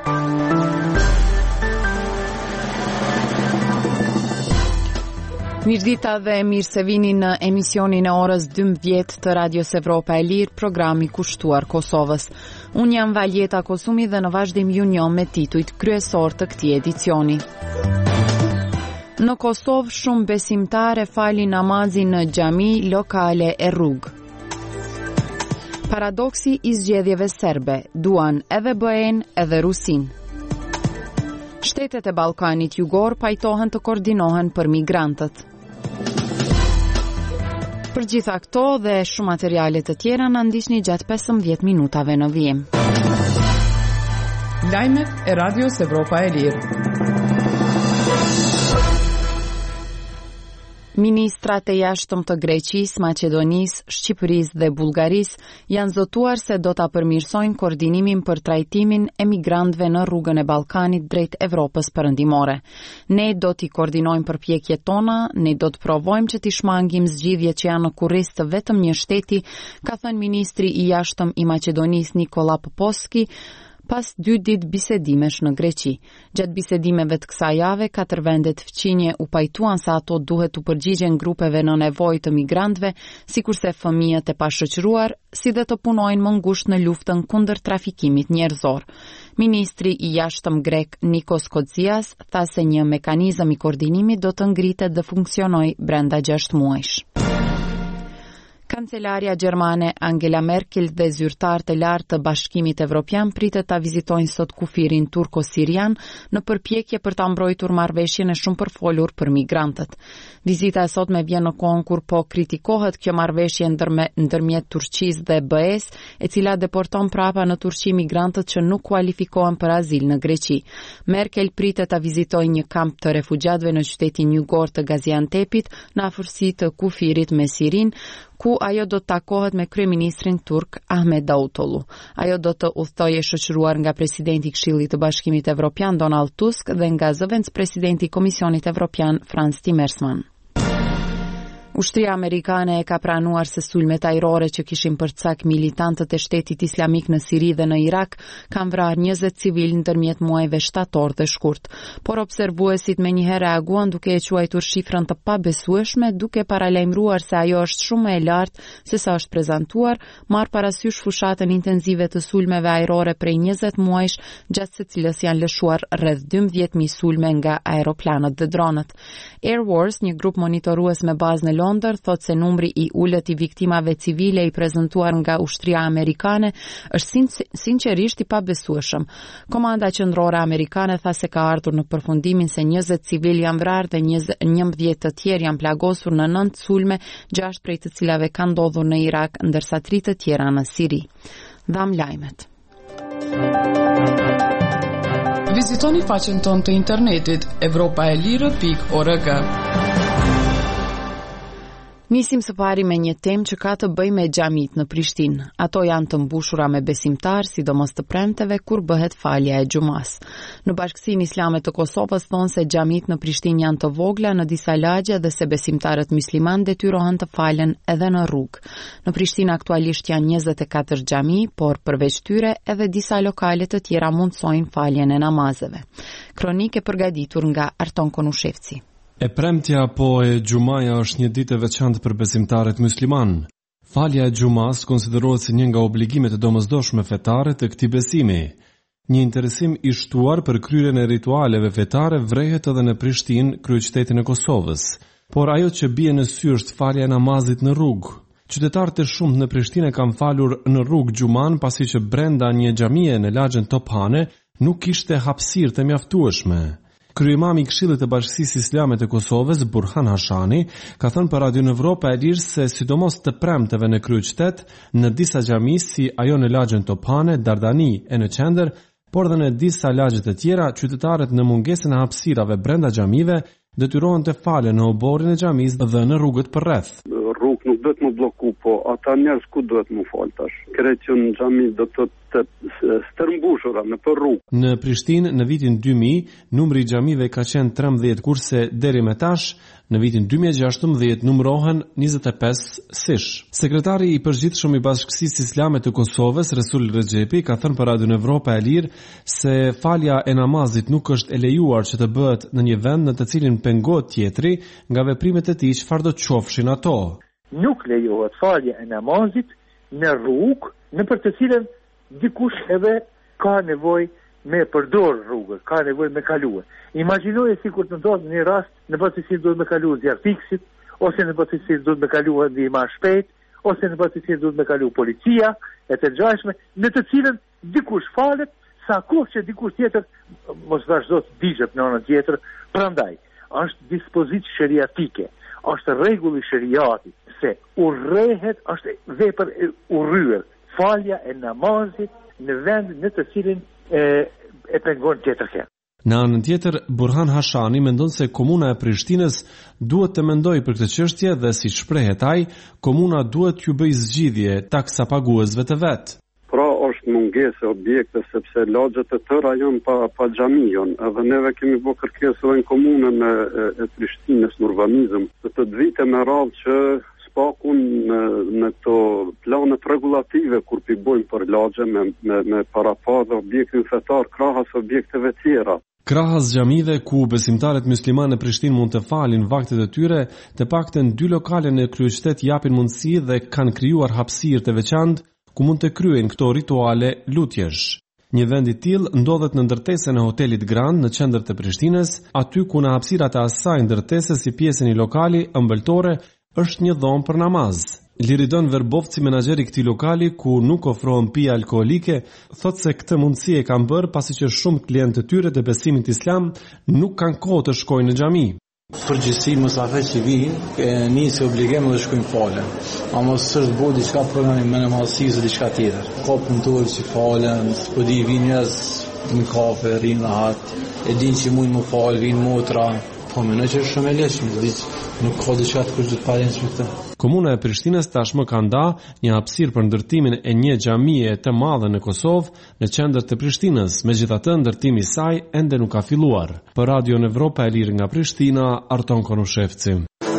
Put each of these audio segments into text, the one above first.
Mirdita dhe mirë se vini në emisionin e orës 12 të Radios Evropa e Lirë, programi kushtuar Kosovës. Unë jam Valjeta Kosumi dhe në vazhdim ju njoh me titujt kryesor të këtij edicioni. Në Kosovë shumë besimtarë falin namazin në xhami, lokale e rrugë. Paradoksi i zgjedhjeve serbe, duan edhe BE-n edhe Rusin. Shtetet e Ballkanit Jugor pajtohen të koordinohen për migrantët. Për gjitha këto dhe shumë materiale të tjera na ndiqni gjatë 15 minutave në vijim. Lajmet e Radios Evropa e Lirë. Ministrat e jashtëm të Greqisë, Maqedonisë, Shqipërisë dhe Bullgarisë janë zotuar se do ta përmirësojnë koordinimin për trajtimin e migrantëve në rrugën e Ballkanit drejt Evropës Perëndimore. Ne do t'i koordinojmë përpjekjet tona, ne do të provojmë që t'i shmangim zgjidhjet që janë në kurriz të vetëm një shteti, ka thënë ministri i jashtëm i Maqedonisë Nikola Popovski, pas 2 ditë bisedimesh në Greqi. Gjatë bisedimeve të kësaj jave, 4 vendet fqinje u pajtuan se ato duhet të përgjigjen grupeve në nevojë të migrantëve, sikurse fëmijët e pashoqëruar, si dhe të punojnë më ngushtë në luftën kundër trafikimit njerëzor. Ministri i jashtëm grek Nikos Kotsias tha se një mekanizëm i koordinimit do të ngritet dhe funksionojë brenda 6 muajsh. Kancelaria gjermane Angela Merkel dhe zyrtarët e lartë të Bashkimit Evropian pritet ta vizitojnë sot kufirin turko-sirian në përpjekje për ta mbrojtur marrëveshjen e shumë përfolur për migrantët. Vizita e sotme vjen në kohën kur po kritikohet kjo marrëveshje ndërmjet Turqisë dhe BE-s, e cila deporton prapa në Turqi migrantët që nuk kualifikohen për azil në Greqi. Merkel pritet ta vizitojë një kamp të refugjatëve në qytetin jugor të Gaziantepit në afërsi të kufirit me Sirin, ku ajo do të takohet me kryeministrin turk Ahmet Davutoglu. Ajo do të udhtojë shoqëruar nga presidenti i Këshillit të Bashkimit Evropian Donald Tusk dhe nga zëvendës presidenti i Komisionit Evropian Frans Timmermans. Ushtria amerikane e ka pranuar se sulmet ajrore që kishin përcak militantët e Shtetit Islamik në Siri dhe në Irak kanë vrarë 20 civil ndërmjet muajve shtator dhe shkurt. Por observuesit menjëherë reaguan duke e quajtur shifrën të pabesueshme, duke paralajmëruar se ajo është shumë e lartë se sa është prezantuar, marr parasysh fushatën intenzive të sulmeve ajrore prej 20 muajsh, gjatë se cilës janë lëshuar rreth 12.000 sulme nga aeroplanët dhe dronët. Air Wars, një grup monitorues me bazë në Londër, thot se numri i ulët i viktimave civile i prezantuar nga ushtria amerikane është sinqerisht i pabesueshëm. Komanda qendrore amerikane tha se ka ardhur në përfundimin se 20 civil janë vrarë dhe 11 të tjerë janë plagosur në 9 sulme, 6 prej të cilave kanë ndodhur në Irak, ndërsa 3 të tjera në Siri. Dham lajmet. Vizitoni faqen tonë të internetit evropaelire.org. Nisim së pari me një temë që ka të bëjë me xhamit në Prishtinë. Ato janë të mbushura me besimtarë, sidomos të premteve kur bëhet falja e xumas. Në Bashkësinë Islame të Kosovës thonë se xhamit në Prishtinë janë të vogla në disa lagje dhe se besimtarët musliman detyrohen të falen edhe në rrugë. Në Prishtinë aktualisht janë 24 xhami, por përveç tyre edhe disa lokale të tjera mundsojnë faljen e namazeve. Kronikë e përgatitur nga Arton Konushevci. E premtja apo e xumaja është një ditë e veçantë për besimtarët musliman. Falja e xumas konsiderohet si një nga obligimet e domosdoshme fetare të këtij besimi. Një interesim i shtuar për kryerjen e ritualeve fetare vrehet edhe në Prishtinë, kryeqytetin e Kosovës. Por ajo që bie në sy është falja e namazit në rrugë. Qytetarët e shumtë në Prishtinë kanë falur në rrugë xuman pasi që brenda një xhamie në lagjen Tophane nuk kishte hapësirë të mjaftueshme. Kryemami i Këshillit të Bashkisë Islame të Kosovës, Burhan Hashani, ka thënë për Radio Evropa e Lirë se sidomos të premteve në kryeqytet, në disa xhami si ajo në lagjen Tophane, Dardani e në qendër, por dhe në disa lagje të tjera, qytetarët në mungesën e hapësirave brenda xhamive detyrohen të falen në oborrin e xhamisë dhe në rrugët përreth. Rrugë nuk duhet më bloku, po ata njerëz ku duhet më fal tash? Kretë që në xhami do të stërmbushura në për rrugë. Në Prishtinë në vitin 2000 numri i xhamive ka qenë 13, kurse deri më tash në vitin 2016 numërohen 25 sish. Sekretari i përgjithshëm i Bashkësisë Islame të Kosovës, Resul Rexhepi, ka thënë për Radion Evropa e Lirë se falja e namazit nuk është e lejuar që të bëhet në një vend në të cilin pengohet tjetri nga veprimet e tij, çfarë do të qofshin ato. Nuk lejohet falja e namazit në rrugë në për të cilën dikush edhe ka nevojë me përdor rrugën, ka nevojë me kaluar. Imagjinoje sikur të ndodhë një rast në botë se duhet me kaluar zjarfiksit, ose në botë se duhet me kaluar ndihma shpejt, ose në botë se duhet me kaluar policia e të ngjashme, në të cilën dikush falet, sa kohë që dikush tjetër mos vazhdo të digjet në anën tjetër. Prandaj është dispozitë sheriatike, është rregulli sheriatit se urrehet, është vepër e urryer falja e namazit në vend në të cilin e pengon tjetër herë. Në anën tjetër, Burhan Hashani mendon se komuna e Prishtinës duhet të mendojë për këtë çështje dhe si shprehet ai, komuna duhet t'ju bëjë zgjidhje taksa paguesve të vet. Pra është mungesë objekte sepse lagjet e tëra janë pa xhamion, edhe neve kemi bërë kërkesë në komunën e Prishtinës në urbanizëm, të vite me radhë që pakun në këto planet regulative kur pi bojnë për lagje me parapazë objektin fetar krahas objekteve tjera. Krahas xhamive ku besimtarët muslimanë në Prishtinë mund të falin vaktet e tyre, të paktën 2 lokale në kryeqytet japin mundësi dhe kanë krijuar hapësirë të veçantë ku mund të kryejnë këto rituale lutjesh. Një vend i tillë ndodhet në ndërtesën e hotelit Grand në qendër të Prishtinës, aty ku në hapësirat e asaj ndërtese si pjesën e lokali ëmbëltore është një dhomë për namaz. Liridon Verbovci, menaxheri i këtij lokali ku nuk ofrohen pije alkoolike, thotë se këtë mundësi e kanë bërë pasi që shumë klientë të tyre të besimit islam nuk kanë kohë të shkojnë në xhami. Përgjithësi musafirët që vinë, nisi obligim dhe shkojnë falen. A mos është bo diçka programi me namazisë diçka tjetër. Ka punëtorë që falen, s'po di vinë njerëz në kafe, rinë rahat, e dinë që mund më fal, vinë motra. Po më që është shumë e lehtë, nuk ka diçka të kush do të palën me këtë. Komuna e Prishtinës tashmë ka nda një hapësirë për ndërtimin e një xhamie të madhe në Kosovë në qendër të Prishtinës, megjithatë ndërtimi i saj ende nuk ka filluar. Për Radion Evropa e Lirë nga Prishtina, Arton Konushevci.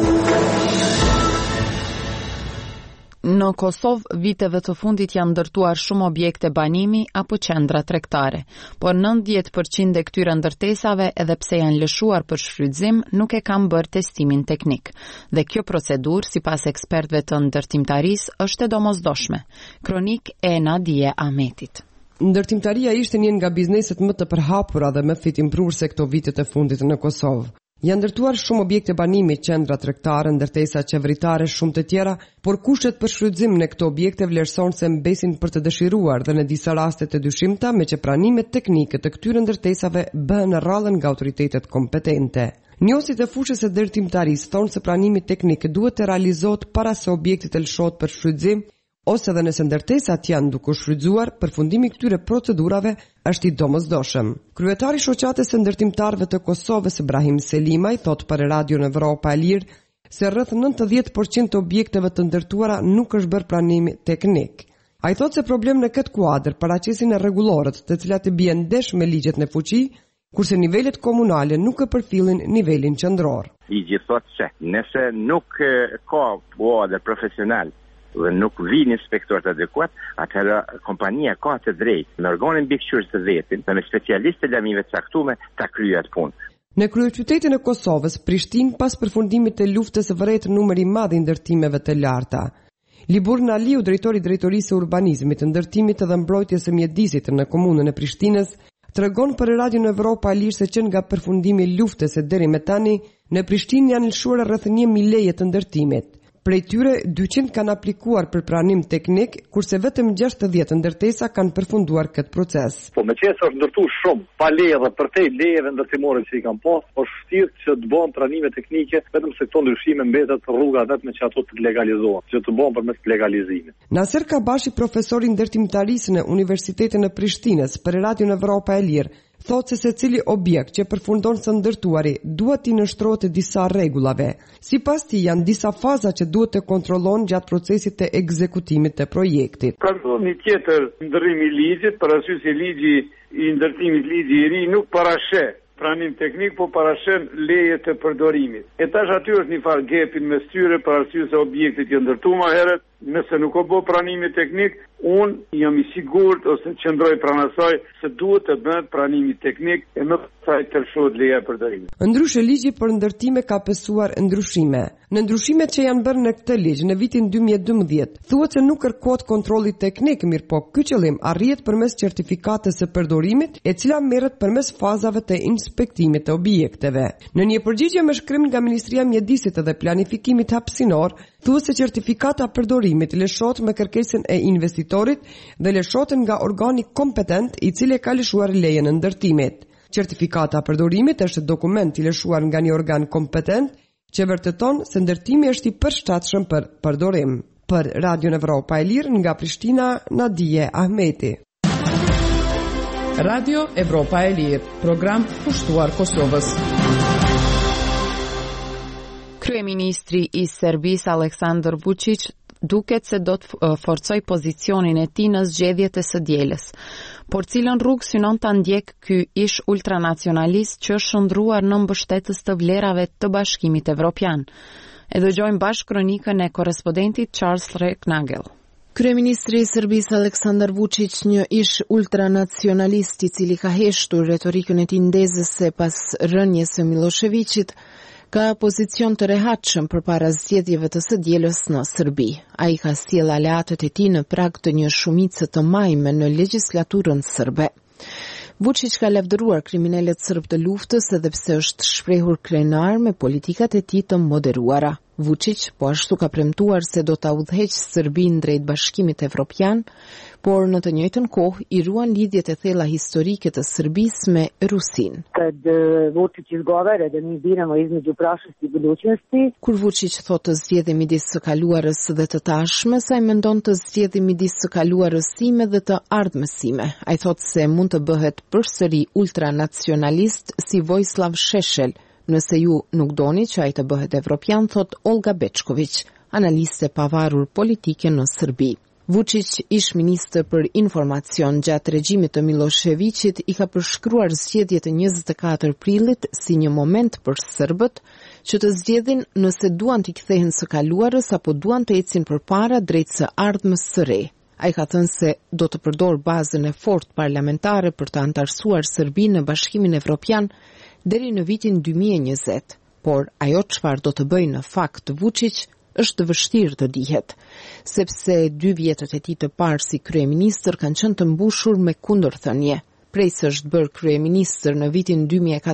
Në Kosovë, viteve të fundit janë ndërtuar shumë objekte banimi apo qendra tregtare, por 90% e këtyre ndërtesave, edhe pse janë lëshuar për shfrytëzim, nuk e kanë bërë testimin teknik. Dhe kjo procedurë, sipas ekspertëve të ndërtimtarisë, është e domosdoshme. Kronik e Nadije Ahmetit. Ndërtimtaria ishte një nga bizneset më të përhapura dhe më fitimprurse këto vitet e fundit në Kosovë. Janë ndërtuar shumë objekte banimi, qendra tregtare, ndërtesa qeveritare, shumë të tjera, por kushtet për shfrytëzim në këto objekte vlerëson se mbesin për të dëshiruar dhe në disa raste të dyshimta, me që pranimet teknike të këtyre ndërtesave bëhen në rrallën nga autoritetet kompetente. Njohësit e fushës së ndërtimtarisë thonë se pranimi teknik duhet të realizohet para se objekti të lëshohet për shfrytëzim, ose edhe nëse ndërtesat janë duke shfrytzuar, përfundimi këtyre procedurave është i domosdoshëm. Kryetari i shoqatës së ndërtimtarëve të Kosovës, Ibrahim Selimaj, thot për Radion Evropa e Lirë se rreth 90% të objekteve të ndërtuara nuk është bërë pranimi teknik. Ai thot se problem në këtë kuadër paraqesin e rregullorët, të cilat i bien ndesh me ligjet në fuqi, kurse nivelet komunale nuk e përfillin nivelin qendror. Ligji thotë se nëse nuk ka kuadër profesional dhe nuk vinë inspektorët adekuat, atëherë kompania ka të drejtë në organin mbikëqyrës të vetin dhe me specialistë të lajmive të caktuar ta kryejë atë punë. Në kryeqytetin e Kosovës, Prishtinë, pas përfundimit të luftës vret numër i madh i ndërtimeve të larta. Libur Naliu, drejtori i drejtorisë së urbanizmit, ndërtimit dhe mbrojtjes së mjedisit në komunën e Prishtinës, tregon për Radion Evropa e Lirë se që nga përfundimi i luftës e deri më tani, në Prishtinë janë lëshuar rreth 1000 leje të ndërtimit. Prej tyre 200 kanë aplikuar për pranim teknik, kurse vetëm 60 ndërtesa kanë përfunduar këtë proces. Po me qenë është ndërtuar shumë, pa leje dhe përtej lejeve ndërtimore që i kanë pas, është vërtet që të bëhen pranime teknike, vetëm se këto ndryshime mbetet rruga vetëm që ato të legalizohen, që të bëhen përmes legalizimit. Naser Kabashi, profesor i ndërtimtarisë në Universitetin e Prishtinës për Radion Evropa e Lirë, thotë se secili objekt që përfundon së ndërtuari duhet t'i nështrohet disa rregullave. Sipas tij janë disa faza që duhet të kontrollon gjatë procesit të ekzekutimit të projektit. Ka ndodhur një tjetër ndërrim i ligjit, për arsye se ligji i ndërtimit ligji i ri nuk parasheh pranim teknik, po parashen leje të përdorimit. E tash aty është një farë gepin mes tyre për arsye se objektit janë ndërtuar më herët, nëse nuk o bë pranimi teknik, unë jam i sigurt ose qëndroj pranë asaj se duhet të bëhet pranimi teknik e më pastaj të lëshohet leja e përdorimit. Ndryshe ligji për ndërtime ka pësuar ndryshime. Në ndryshimet që janë bërë në këtë ligj në vitin 2012, thuhet se nuk kërkohet kontrolli teknik, mirë po ky qëllim arrihet përmes certifikatës së përdorimit, e cila merret përmes fazave të inspektimit të objekteve. Në një përgjigje me shkrim nga Ministria e Mjedisit dhe Planifikimit Hapësinor, thuhet se certifikata përdorimit lëshohet me kërkesën e investitorit dhe lëshohet nga organi kompetent i cili ka lëshuar lejen e ndërtimit. Certifikata përdorimit është dokument i lëshuar nga një organ kompetent që vërteton se ndërtimi është i përshtatshëm për përdorim. Për Radio Evropa e Lirë nga Prishtina, Nadije Ahmeti. Radio Evropa e Lirë, program kushtuar Kosovës. Kryeministri i Serbisë Aleksandar Vučić duket se do të forcoj pozicionin e tij në zgjedhjet e së dielës. Por cilën rrugë synon ta ndjek ky ish ultranacionalist që është shndruar në mbështetës të vlerave të Bashkimit Evropian? E dëgjojmë bashkë kronikën e korrespondentit Charles Reknagel. Kryeministri i Serbisë Aleksandar Vučić, një ish ultranacionalist i cili ka heshtur retorikën e tij ndezëse pas rënjes së Miloševićit, ka pozicion të rehatshëm përpara zgjedhjeve të së dielës në Serbi. Ai ka sjell aleatët e tij në prag të një shumice të majme në legjislaturën serbe. Vučić ka lavdëruar kriminalët serb të luftës edhe pse është shprehur krenar me politikat e tij të moderuara. Vučić po ashtu ka premtuar se do ta udhëheqë Serbinë drejt Bashkimit Evropian, por në të njëjtën kohë i ruan lidhjet e thella historike të Serbisë me Rusinë. Kad Vučić izgovara da mi biramo između prošlosti i budućnosti, kur Vučić thotë të zgjedhë midis së kaluarës dhe të tashmes, ai mendon të zgjedhë midis së kaluarës sime dhe të ardhmes sime. Ai thotë se mund të bëhet përsëri ultranacionalist si Vojislav Šešelj, nëse ju nuk doni që ai të bëhet evropian, thot Olga Bečković, analiste pavarur politike në Serbi. Vučić, ish ministër për informacion gjatë regjimit të Miloševićit, i ka përshkruar zgjedhjet e 24 prillit si një moment për serbët që të zgjedhin nëse duan të kthehen së kaluarës apo duan të ecin përpara drejt së ardhmës së re. Ai ka thënë se do të përdor bazën e fortë parlamentare për të antarësuar Serbinë në Bashkimin Evropian deri në vitin 2020, por ajo çfarë do të bëjë në fakt Vučić është vështirë të dihet, sepse 2 vjetët e tij të parë si kryeministër kanë qenë të mbushur me kundërthënie. Prej se është bërë kryeministër në vitin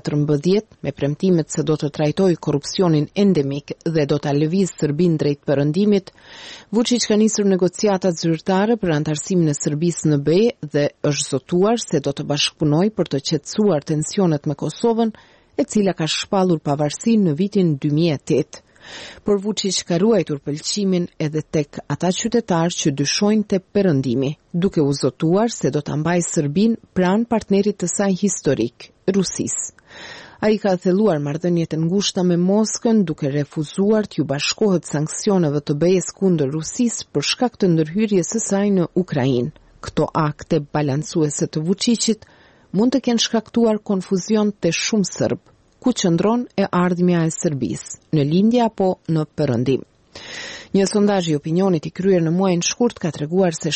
2014 me premtimet se do të trajtojë korrupsionin endemik dhe do ta lëviz Serbinë drejt perëndimit, Vučić ka nisur negociata zyrtare për antarësimin e Serbisë në BE dhe është zotuar se do të bashkëpunojë për të qetësuar tensionet me Kosovën, e cila ka shpallur pavarësinë në vitin 2008. Por Vučić ka ruajtur pëlqimin edhe tek ata qytetarë që dyshojnë te perëndimi, duke u zotuar se do ta mbajë Serbinë pranë partnerit të saj historik, Rusisë. Ai ka thelluar marrëdhënie të ngushta me Moskën, duke refuzuar t'ju bashkohet sanksioneve të BE-s kundër Rusisë për shkak të ndërhyrjes së saj në Ukrainë. Këto akte balancuese të Vučićit mund të kenë shkaktuar konfuzion te shumë serb, ku qëndron e ardhmja e Serbisë, në lindje apo në perëndim. Një sondazh i opinionit i kryer në muajin shkurt ka treguar se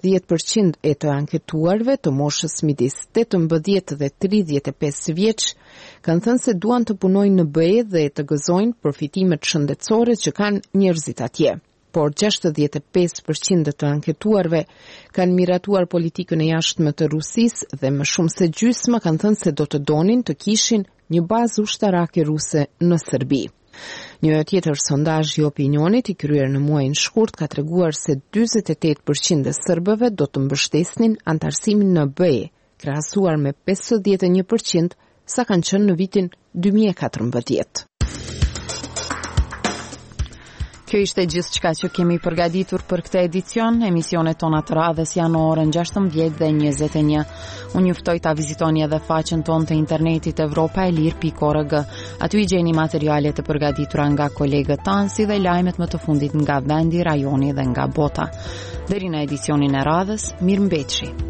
70% e të anketuarve të moshës midis 18 dhe 35 vjeç kanë thënë se duan të punojnë në BE dhe të gëzojnë përfitimet shëndetësore që kanë njerëzit atje. Por 65% të anketuarve kanë miratuar politikën e jashtme të Rusisë dhe më shumë se gjysma kanë thënë se do të donin të kishin një bazë ushtarake ruse në Serbi. Një tjetër sondazh i opinionit i kryer në muajin shkurt ka treguar se 48% e serbëve do të mbështesnin antarësimin në BE, krahasuar me 51% sa kanë qenë në vitin 2014. Kjo ishte gjithçka që kemi përgatitur për këtë edicion. Emisionet tona të radhës janë në orën 16 dhe 21. Unë juftoj ta vizitoni edhe faqen tonë të internetit evropaelir.org. Aty i gjeni materialet e përgatitura nga kolegët tanë, si dhe lajmet më të fundit nga vendi, rajoni dhe nga bota. Deri në edicionin e radhës, mirëmbëjtje.